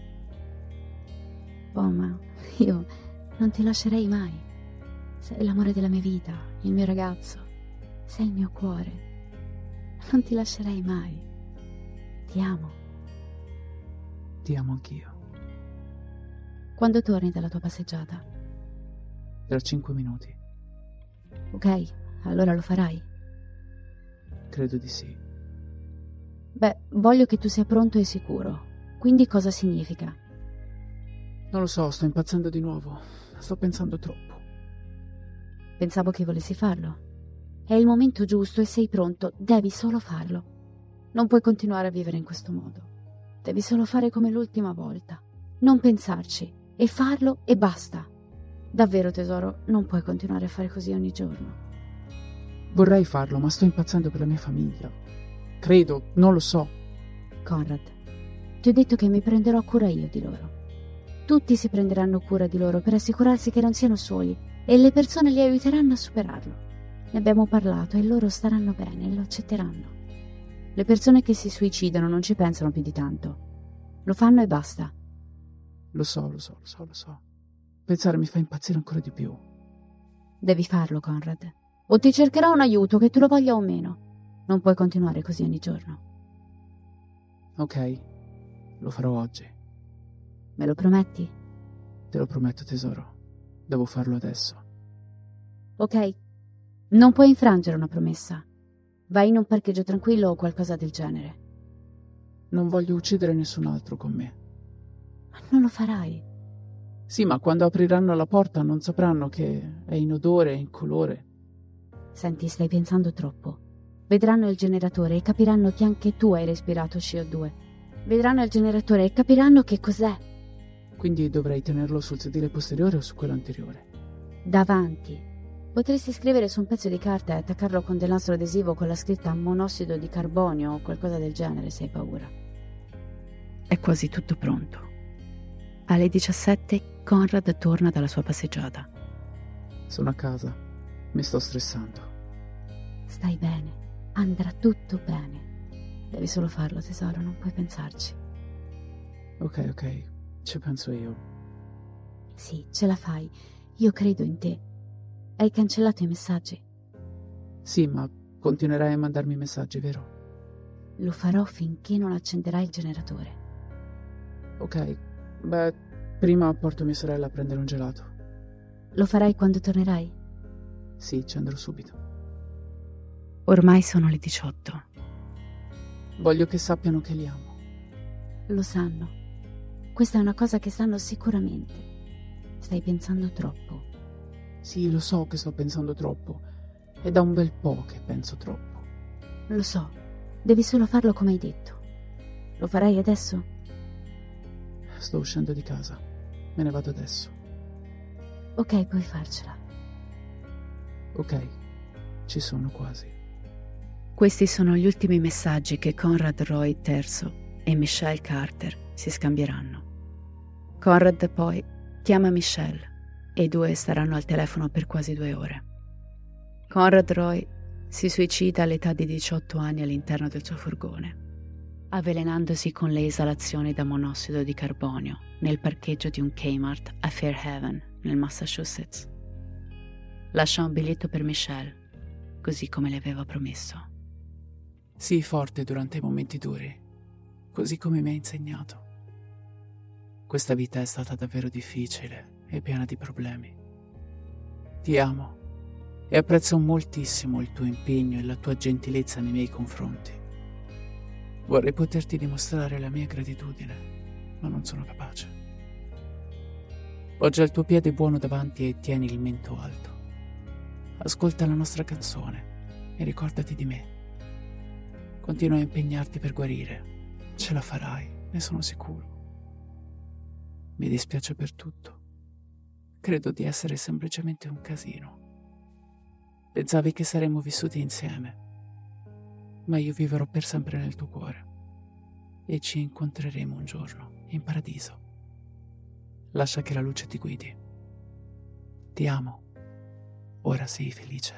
Oh, ma io non ti lascerei mai. Sei l'amore della mia vita, il mio ragazzo. Sei il mio cuore. Non ti lascerei mai. Ti amo. Ti amo anch'io. Quando torni dalla tua passeggiata? Tra cinque minuti. Ok, allora lo farai? Credo di sì. Beh, voglio che tu sia pronto e sicuro. Quindi cosa significa? Non lo so, sto impazzendo di nuovo. Sto pensando troppo. Pensavo che volessi farlo. È il momento giusto e sei pronto. Devi solo farlo. Non puoi continuare a vivere in questo modo. Devi solo fare come l'ultima volta. Non pensarci. E farlo e basta. Davvero, tesoro, non puoi continuare a fare così ogni giorno. Vorrei farlo, ma sto impazzendo per la mia famiglia. Credo, non lo so. Conrad, ti ho detto che mi prenderò cura io di loro. Tutti si prenderanno cura di loro per assicurarsi che non siano soli e le persone li aiuteranno a superarlo. Ne abbiamo parlato e loro staranno bene e lo accetteranno. Le persone che si suicidano non ci pensano più di tanto. Lo fanno e basta. Lo so, lo so, lo so, lo so. Pensare mi fa impazzire ancora di più. Devi farlo, Conrad. O ti cercherò un aiuto, che tu lo voglia o meno. Non puoi continuare così ogni giorno. Ok, lo farò oggi. Me lo prometti? Te lo prometto, tesoro. Devo farlo adesso. Ok. Non puoi infrangere una promessa. Vai in un parcheggio tranquillo o qualcosa del genere. Non voglio uccidere nessun altro con me. Ma non lo farai. Sì, ma quando apriranno la porta non sapranno che è in odore e in colore. Senti, stai pensando troppo. Vedranno il generatore e capiranno che anche tu hai respirato C O due. Vedranno il generatore e capiranno che cos'è. Quindi dovrei tenerlo sul sedile posteriore o su quello anteriore? Davanti. Potresti scrivere su un pezzo di carta e attaccarlo con del nastro adesivo con la scritta monossido di carbonio o qualcosa del genere se hai paura. È quasi tutto pronto. Alle diciassette Conrad torna dalla sua passeggiata. Sono a casa. Mi sto stressando. Stai bene. Andrà tutto bene. Devi solo farlo, tesoro, non puoi pensarci. Ok, ok. Ci penso io. Sì, ce la fai. Io credo in te. Hai cancellato i messaggi? Sì, ma continuerai a mandarmi messaggi, vero? Lo farò finché non accenderai il generatore. Ok, beh, prima porto mia sorella a prendere un gelato. Lo farai quando tornerai? Sì, ci andrò subito. Ormai sono le diciotto. Voglio che sappiano che li amo. Lo sanno. Questa è una cosa che sanno sicuramente. Stai pensando troppo. Sì, lo so che sto pensando troppo. È da un bel po' che penso troppo. Lo so. Devi solo farlo come hai detto. Lo farai adesso? Sto uscendo di casa. Me ne vado adesso. Ok, puoi farcela. Ok, ci sono quasi. Questi sono gli ultimi messaggi che Conrad Roy terzo e Michelle Carter si scambieranno. Conrad poi chiama Michelle e i due staranno al telefono per quasi due ore. Conrad Roy si suicida all'età di diciotto anni all'interno del suo furgone, avvelenandosi con le esalazioni da monossido di carbonio nel parcheggio di un Kmart a Fairhaven, nel Massachusetts. Lascia un biglietto per Michelle, così come le aveva promesso. Sii forte durante i momenti duri, così come mi hai insegnato. Questa vita è stata davvero difficile e piena di problemi. Ti amo e apprezzo moltissimo il tuo impegno e la tua gentilezza nei miei confronti. Vorrei poterti dimostrare la mia gratitudine, ma non sono capace. Poggia il tuo piede buono davanti e tieni il mento alto. Ascolta la nostra canzone e ricordati di me. Continua a impegnarti per guarire. Ce la farai, ne sono sicuro. Mi dispiace per tutto. Credo di essere semplicemente un casino. Pensavi che saremmo vissuti insieme, ma io vivrò per sempre nel tuo cuore e ci incontreremo un giorno in paradiso. Lascia che la luce ti guidi. Ti amo. Ora sii felice.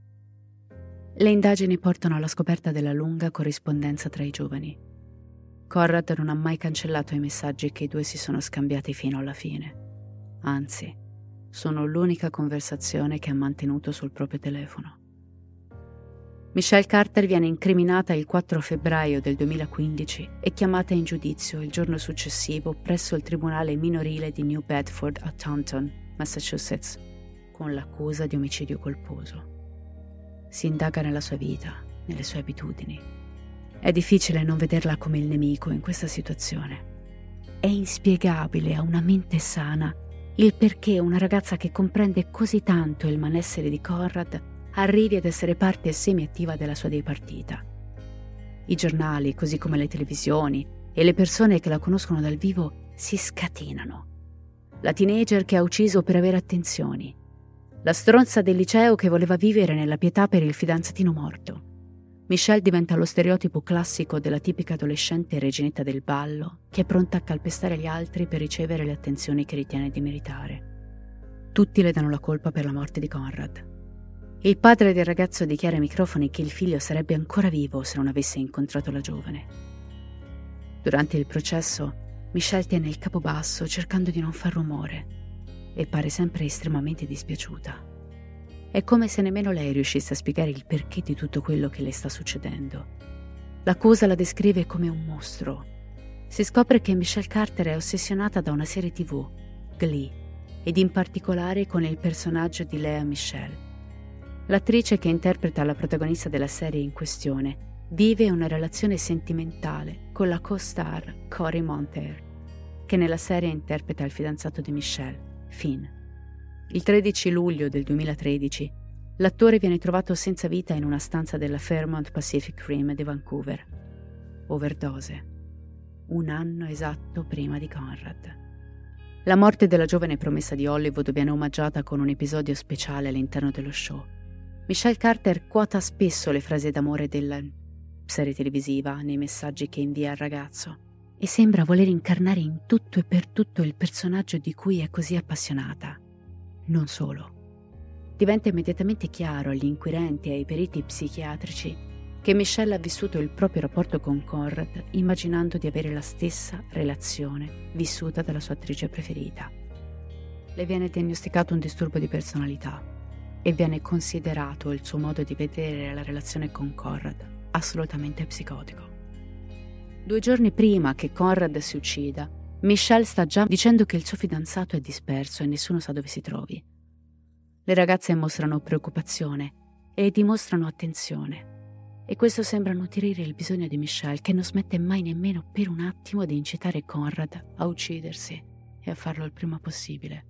Le indagini portano alla scoperta della lunga corrispondenza tra i giovani. Conrad non ha mai cancellato i messaggi che i due si sono scambiati fino alla fine. Anzi, sono l'unica conversazione che ha mantenuto sul proprio telefono. Michelle Carter viene incriminata il quattro febbraio del duemilaquindici e chiamata in giudizio il giorno successivo presso il tribunale minorile di New Bedford a Taunton, Massachusetts, con l'accusa di omicidio colposo. Si indaga nella sua vita, nelle sue abitudini. È difficile non vederla come il nemico in questa situazione. È inspiegabile a una mente sana il perché una ragazza che comprende così tanto il malessere di Conrad arrivi ad essere parte semi-attiva della sua dipartita. I giornali, così come le televisioni e le persone che la conoscono dal vivo si scatenano. La teenager che ha ucciso per avere attenzioni. La stronza del liceo che voleva vivere nella pietà per il fidanzatino morto. Michelle diventa lo stereotipo classico della tipica adolescente reginetta del ballo che è pronta a calpestare gli altri per ricevere le attenzioni che ritiene di meritare. Tutti le danno la colpa per la morte di Conrad. Il padre del ragazzo dichiara ai microfoni che il figlio sarebbe ancora vivo se non avesse incontrato la giovane. Durante il processo, Michelle tiene il capo basso cercando di non far rumore e pare sempre estremamente dispiaciuta. È come se nemmeno lei riuscisse a spiegare il perché di tutto quello che le sta succedendo. L'accusa la descrive come un mostro. Si scopre che Michelle Carter è ossessionata da una serie tivù, Glee, ed in particolare con il personaggio di Lea Michele. L'attrice che interpreta la protagonista della serie in questione vive una relazione sentimentale con la co-star Cory Monteith, che nella serie interpreta il fidanzato di Michelle, Finn. Il tredici luglio del duemilatredici l'attore viene trovato senza vita in una stanza della Fairmont Pacific Rim di Vancouver. Overdose. Un anno esatto prima di Conrad. La morte della giovane promessa di Hollywood viene omaggiata con un episodio speciale all'interno dello show. Michelle Carter quota spesso le frasi d'amore della serie televisiva nei messaggi che invia al ragazzo e sembra voler incarnare in tutto e per tutto il personaggio di cui è così appassionata. Non solo. Diventa immediatamente chiaro agli inquirenti e ai periti psichiatrici che Michelle ha vissuto il proprio rapporto con Conrad immaginando di avere la stessa relazione vissuta dalla sua attrice preferita. Le viene diagnosticato un disturbo di personalità e viene considerato il suo modo di vedere la relazione con Conrad assolutamente psicotico. Due giorni prima che Conrad si uccida, Michelle sta già dicendo che il suo fidanzato è disperso e nessuno sa dove si trovi. Le ragazze mostrano preoccupazione e dimostrano attenzione, e questo sembra nutrire il bisogno di Michelle, che non smette mai nemmeno per un attimo di incitare Conrad a uccidersi e a farlo il prima possibile.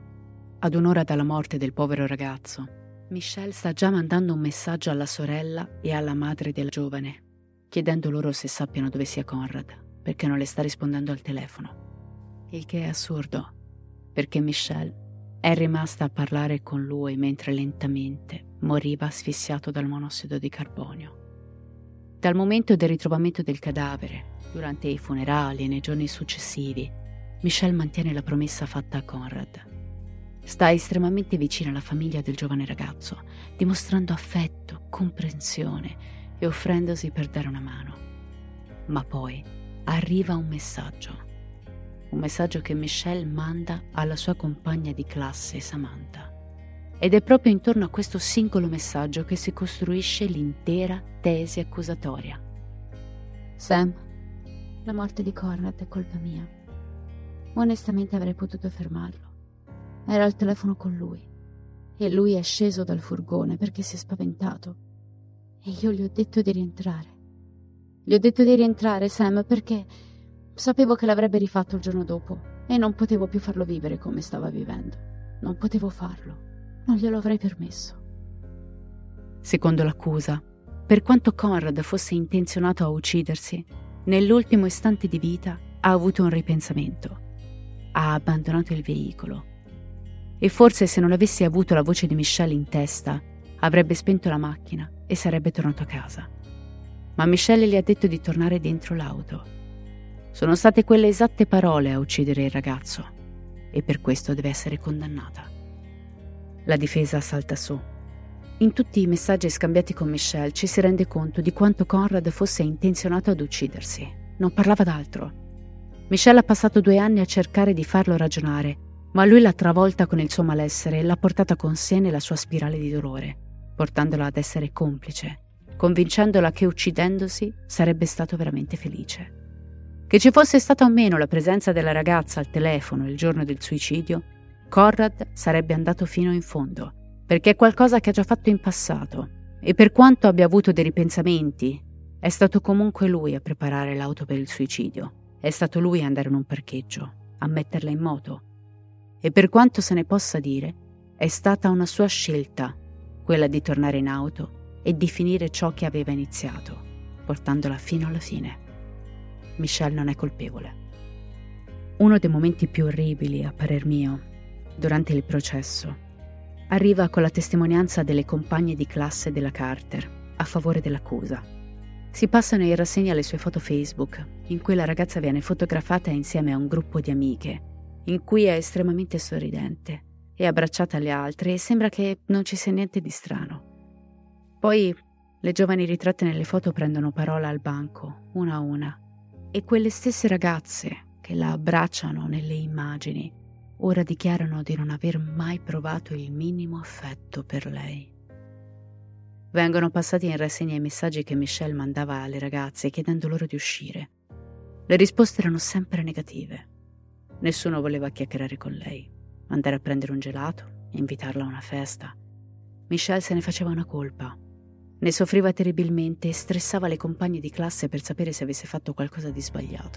Ad un'ora dalla morte del povero ragazzo, Michelle sta già mandando un messaggio alla sorella e alla madre della giovane, chiedendo loro se sappiano dove sia Conrad, perché non le sta rispondendo al telefono. Il che è assurdo, perché Michelle è rimasta a parlare con lui mentre lentamente moriva asfissiato dal monossido di carbonio. Dal momento del ritrovamento del cadavere, durante i funerali e nei giorni successivi, Michelle mantiene la promessa fatta a Conrad. Sta estremamente vicina alla famiglia del giovane ragazzo, dimostrando affetto, comprensione e offrendosi per dare una mano. Ma poi arriva un messaggio. Un messaggio che Michelle manda alla sua compagna di classe Samantha. Ed è proprio intorno a questo singolo messaggio che si costruisce l'intera tesi accusatoria. Sam, la morte di Conrad è colpa mia. Onestamente avrei potuto fermarlo. Era al telefono con lui e lui è sceso dal furgone perché si è spaventato e io gli ho detto di rientrare. Gli ho detto di rientrare, Sam, perché sapevo che l'avrebbe rifatto il giorno dopo e non potevo più farlo vivere come stava vivendo. Non potevo farlo. Non glielo avrei permesso. Secondo l'accusa, per quanto Conrad fosse intenzionato a uccidersi, nell'ultimo istante di vita ha avuto un ripensamento. Ha abbandonato il veicolo. E forse se non avesse avuto la voce di Michelle in testa, avrebbe spento la macchina e sarebbe tornato a casa. Ma Michelle gli ha detto di tornare dentro l'auto. Sono state quelle esatte parole a uccidere il ragazzo e per questo deve essere condannata. La difesa salta su. In tutti i messaggi scambiati con Michelle ci si rende conto di quanto Conrad fosse intenzionato ad uccidersi. Non parlava d'altro. Michelle ha passato due anni a cercare di farlo ragionare, ma lui l'ha travolta con il suo malessere e l'ha portata con sé nella sua spirale di dolore, portandola ad essere complice, convincendola che uccidendosi sarebbe stato veramente felice. Che ci fosse stata o meno la presenza della ragazza al telefono il giorno del suicidio, Conrad sarebbe andato fino in fondo, perché è qualcosa che ha già fatto in passato, e per quanto abbia avuto dei ripensamenti, è stato comunque lui a preparare l'auto per il suicidio, è stato lui a andare in un parcheggio, a metterla in moto. E per quanto se ne possa dire, è stata una sua scelta, quella di tornare in auto e di finire ciò che aveva iniziato, portandola fino alla fine. Michelle non è colpevole. Uno dei momenti più orribili, a parer mio, durante il processo, arriva con la testimonianza delle compagne di classe della Carter a favore dell'accusa. Si passano in rassegna le sue foto Facebook, in cui la ragazza viene fotografata insieme a un gruppo di amiche, in cui è estremamente sorridente, è abbracciata alle altre e sembra che non ci sia niente di strano. Poi le giovani ritratte nelle foto prendono parola al banco, una a una, e quelle stesse ragazze che la abbracciano nelle immagini ora dichiarano di non aver mai provato il minimo affetto per lei. Vengono passati in rassegna i messaggi che Michelle mandava alle ragazze chiedendo loro di uscire. Le risposte erano sempre negative. Nessuno voleva chiacchierare con lei, andare a prendere un gelato, invitarla a una festa. Michelle se ne faceva una colpa. Ne soffriva terribilmente e stressava le compagne di classe per sapere se avesse fatto qualcosa di sbagliato.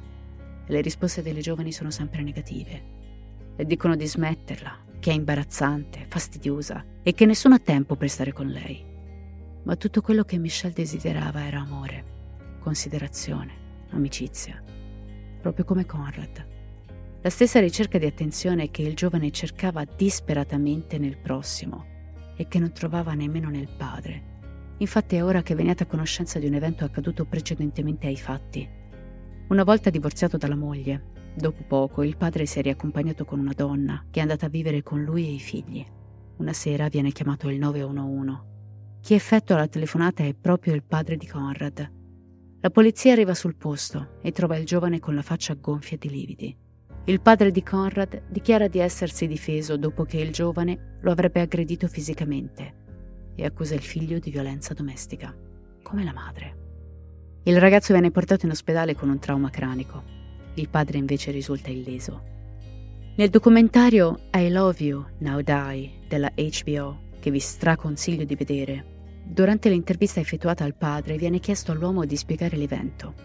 E le risposte delle giovani sono sempre negative. Le dicono di smetterla, che è imbarazzante, fastidiosa e che nessuno ha tempo per stare con lei. Ma tutto quello che Michelle desiderava era amore, considerazione, amicizia, proprio come Conrad. La stessa ricerca di attenzione che il giovane cercava disperatamente nel prossimo e che non trovava nemmeno nel padre. Infatti è ora che veniate a conoscenza di un evento accaduto precedentemente ai fatti. Una volta divorziato dalla moglie, dopo poco il padre si è riaccompagnato con una donna che è andata a vivere con lui e i figli. Una sera viene chiamato il nove uno uno. Chi effettua la telefonata è proprio il padre di Conrad. La polizia arriva sul posto e trova il giovane con la faccia gonfia di lividi. Il padre di Conrad dichiara di essersi difeso dopo che il giovane lo avrebbe aggredito fisicamente e accusa il figlio di violenza domestica, come la madre. Il ragazzo viene portato in ospedale con un trauma cranico. Il padre invece risulta illeso. Nel documentario I Love You, Now Die della H B O, che vi straconsiglio di vedere, durante l'intervista effettuata al padre viene chiesto all'uomo di spiegare l'evento.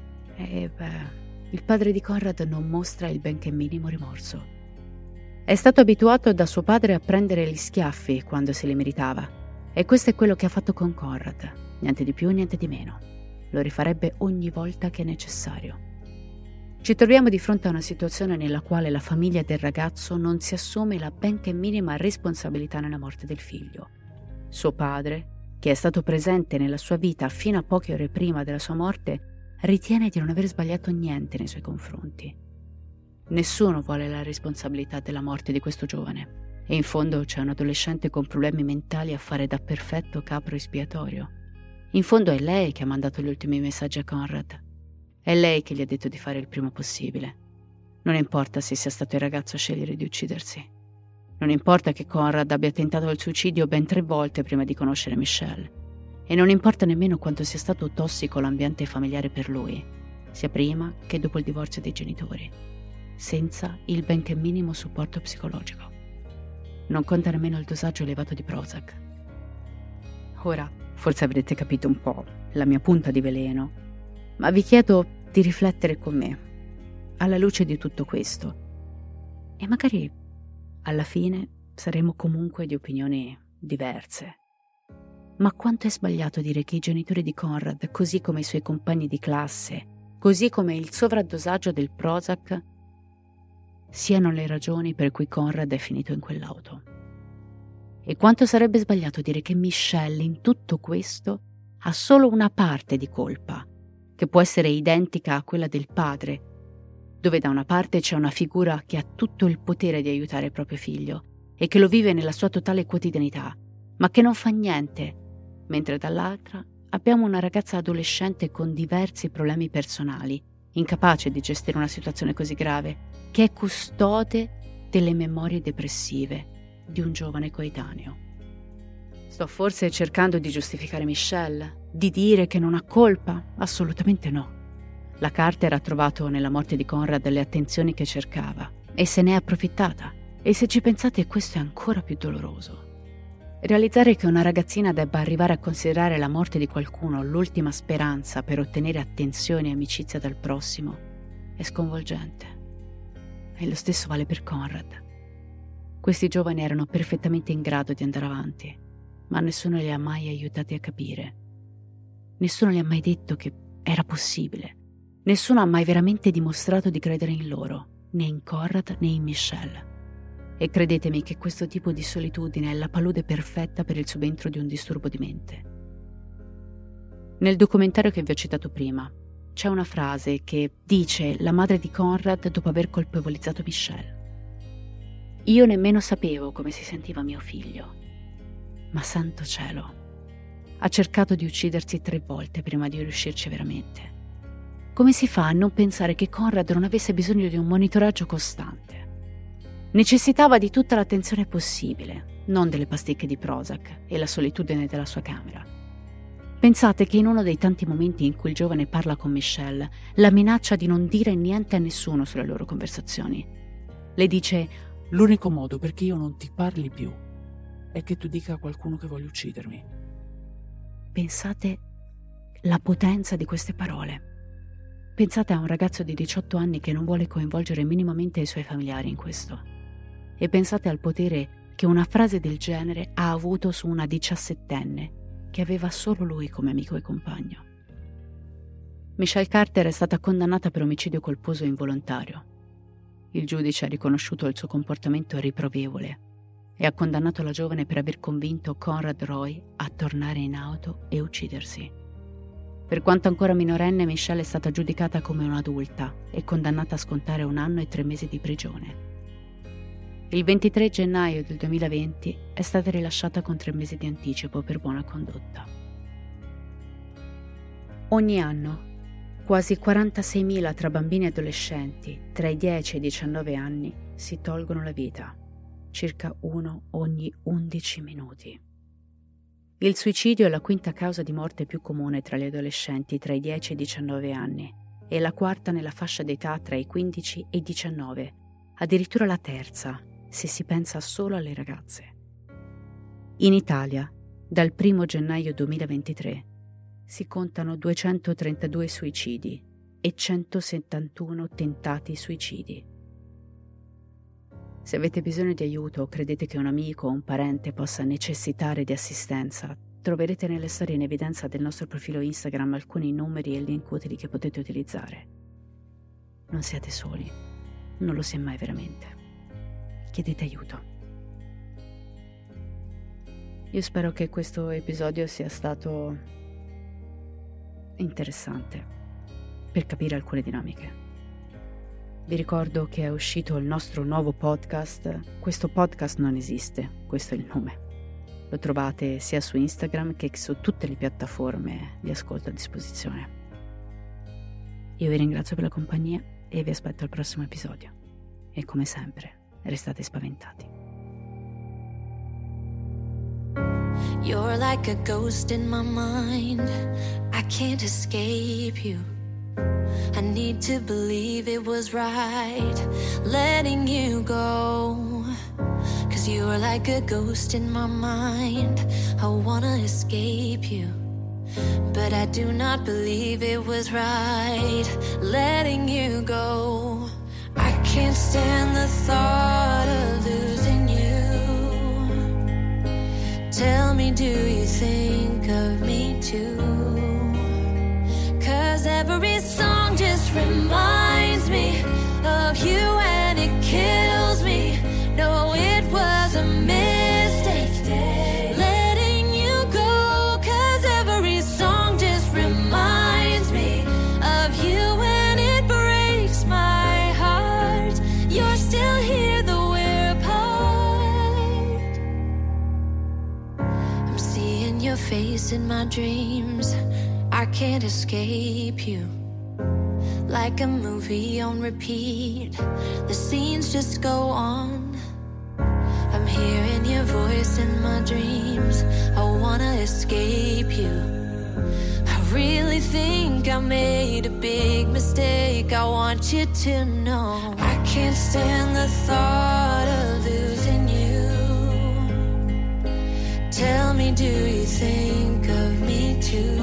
E beh, il padre di Conrad non mostra il benché minimo rimorso. È stato abituato da suo padre a prendere gli schiaffi quando se li meritava. E questo è quello che ha fatto con Conrad, niente di più, niente di meno. Lo rifarebbe ogni volta che è necessario. Ci troviamo di fronte a una situazione nella quale la famiglia del ragazzo non si assume la benché minima responsabilità nella morte del figlio. Suo padre, che è stato presente nella sua vita fino a poche ore prima della sua morte, ritiene di non aver sbagliato niente nei suoi confronti. Nessuno vuole la responsabilità della morte di questo giovane. E in fondo c'è un adolescente con problemi mentali a fare da perfetto capro espiatorio. In fondo è lei che ha mandato gli ultimi messaggi a Conrad. È lei che gli ha detto di fare il prima possibile. Non importa se sia stato il ragazzo a scegliere di uccidersi. Non importa che Conrad abbia tentato il suicidio ben tre volte prima di conoscere Michelle. E non importa nemmeno quanto sia stato tossico l'ambiente familiare per lui, sia prima che dopo il divorzio dei genitori, senza il benché minimo supporto psicologico. Non conta nemmeno il dosaggio elevato di Prozac. Ora, forse avrete capito un po' la mia punta di veleno, ma vi chiedo di riflettere con me, alla luce di tutto questo. E magari, alla fine, saremo comunque di opinioni diverse. Ma quanto è sbagliato dire che i genitori di Conrad, così come i suoi compagni di classe, così come il sovraddosaggio del Prozac, siano le ragioni per cui Conrad è finito in quell'auto. E quanto sarebbe sbagliato dire che Michelle in tutto questo ha solo una parte di colpa, che può essere identica a quella del padre, dove da una parte c'è una figura che ha tutto il potere di aiutare il proprio figlio e che lo vive nella sua totale quotidianità, ma che non fa niente, mentre dall'altra abbiamo una ragazza adolescente con diversi problemi personali, incapace di gestire una situazione così grave, che è custode delle memorie depressive di un giovane coetaneo. Sto forse cercando di giustificare Michelle, di dire che non ha colpa? Assolutamente no. La Carter ha trovato nella morte di Conrad le attenzioni che cercava e se ne è approfittata. E se ci pensate, questo è ancora più doloroso. Realizzare che una ragazzina debba arrivare a considerare la morte di qualcuno l'ultima speranza per ottenere attenzione e amicizia dal prossimo è sconvolgente. E lo stesso vale per Conrad. Questi giovani erano perfettamente in grado di andare avanti, ma nessuno li ha mai aiutati a capire. Nessuno gli ha mai detto che era possibile. Nessuno ha mai veramente dimostrato di credere in loro, né in Conrad né in Michelle. E credetemi che questo tipo di solitudine è la palude perfetta per il subentro di un disturbo di mente. Nel documentario che vi ho citato prima, c'è una frase che dice la madre di Conrad dopo aver colpevolizzato Michelle. Io nemmeno sapevo come si sentiva mio figlio. Ma santo cielo, ha cercato di uccidersi tre volte prima di riuscirci veramente. Come si fa a non pensare che Conrad non avesse bisogno di un monitoraggio costante? Necessitava di tutta l'attenzione possibile, non delle pasticche di Prozac e la solitudine della sua camera. Pensate che in uno dei tanti momenti in cui il giovane parla con Michelle, la minaccia di non dire niente a nessuno sulle loro conversazioni. Le dice: l'unico modo perché io non ti parli più è che tu dica a qualcuno che voglio uccidermi. Pensate la potenza di queste parole. Pensate a un ragazzo di diciotto anni che non vuole coinvolgere minimamente i suoi familiari in questo. E pensate al potere che una frase del genere ha avuto su una diciassettenne che aveva solo lui come amico e compagno. Michelle Carter è stata condannata per omicidio colposo involontario. Il giudice ha riconosciuto il suo comportamento riprovevole e ha condannato la giovane per aver convinto Conrad Roy a tornare in auto e uccidersi. Per quanto ancora minorenne, Michelle è stata giudicata come un'adulta e condannata a scontare un anno e tre mesi di prigione. Il ventitré gennaio del duemilaventi è stata rilasciata con tre mesi di anticipo per buona condotta. Ogni anno, quasi quarantaseimila tra bambini e adolescenti tra i dieci e i diciannove anni si tolgono la vita, circa uno ogni undici minuti. Il suicidio è la quinta causa di morte più comune tra gli adolescenti tra i dieci e i diciannove anni e la quarta nella fascia d'età tra i quindici e i diciannove, addirittura la terza se si pensa solo alle ragazze. In Italia, dal primo gennaio duemilaventitré, si contano duecentotrentadue suicidi e centosettantuno tentati suicidi. Se avete bisogno di aiuto o credete che un amico o un parente possa necessitare di assistenza, troverete nelle storie in evidenza del nostro profilo Instagram alcuni numeri e link utili che potete utilizzare. Non siete soli, non lo si è mai veramente. Chiedete aiuto. Io spero che questo episodio sia stato interessante per capire alcune dinamiche. Vi ricordo che è uscito il nostro nuovo podcast. Questo podcast non esiste, questo è il nome. Lo trovate sia su Instagram che su tutte le piattaforme di ascolto a disposizione. Io vi ringrazio per la compagnia e vi aspetto al prossimo episodio. E come sempre, restate spaventati. You're like a ghost in my mind. I can't escape you. I need to believe it was right letting you go. Cause you are like a ghost in my mind. I wanna escape you, but I do not believe it was right letting you go. I can't stand the thought of losing you. Tell me, do you think of me too? Cause every song just reminds me of you and it kills me. No, it was a mistake letting you go. Cause every song just reminds me of you and it breaks my heart. You're still here though we're apart. I'm seeing your face in my dreams. I can't escape you. Like a movie on repeat, the scenes just go on. I'm hearing your voice in my dreams. I wanna escape you. I really think I made a big mistake. I want you to know I can't stand the thought of losing you. Tell me, do you think of me too?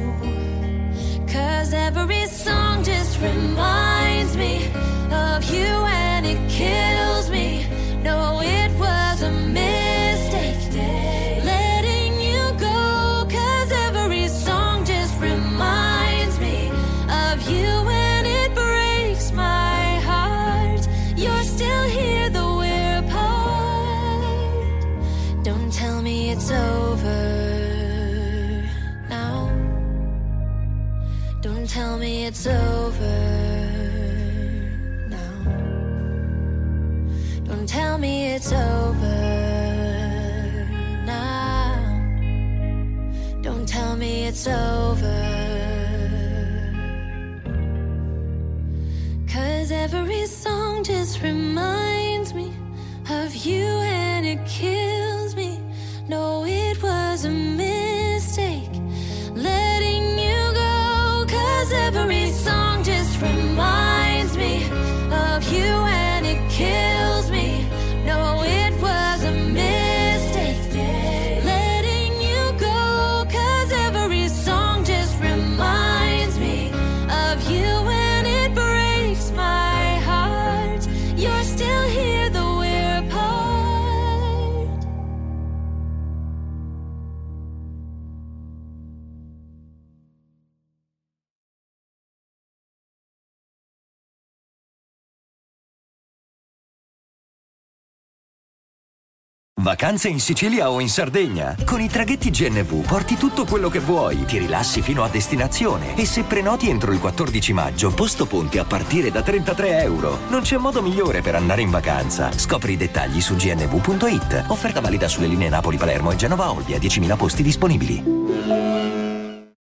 Cause every song just reminds me of you and it kills me. No, it was a mistake letting you go. Cause every song just reminds me of you and it breaks my heart. You're still here though we're apart. Don't tell me it's over. Don't tell me it's over now. Don't tell tell me it's over now. Don't tell me it's over. 'Cause every song just reminds me of you and it kills me. No, it was a mistake letting you go. 'Cause every song just reminds me of you and it kills me. No, it was a mistake letting you go. 'Cause every song just reminds me of you and it breaks my heart. You're still here though we're apart. Vacanze in Sicilia o in Sardegna? Con i traghetti G N V porti tutto quello che vuoi, ti rilassi fino a destinazione e se prenoti entro il quattordici maggio, posto ponti a partire da trentatré euro. Non c'è modo migliore per andare in vacanza. Scopri i dettagli su g n v punto i t. Offerta valida sulle linee Napoli-Palermo e Genova-Olbia, diecimila posti disponibili.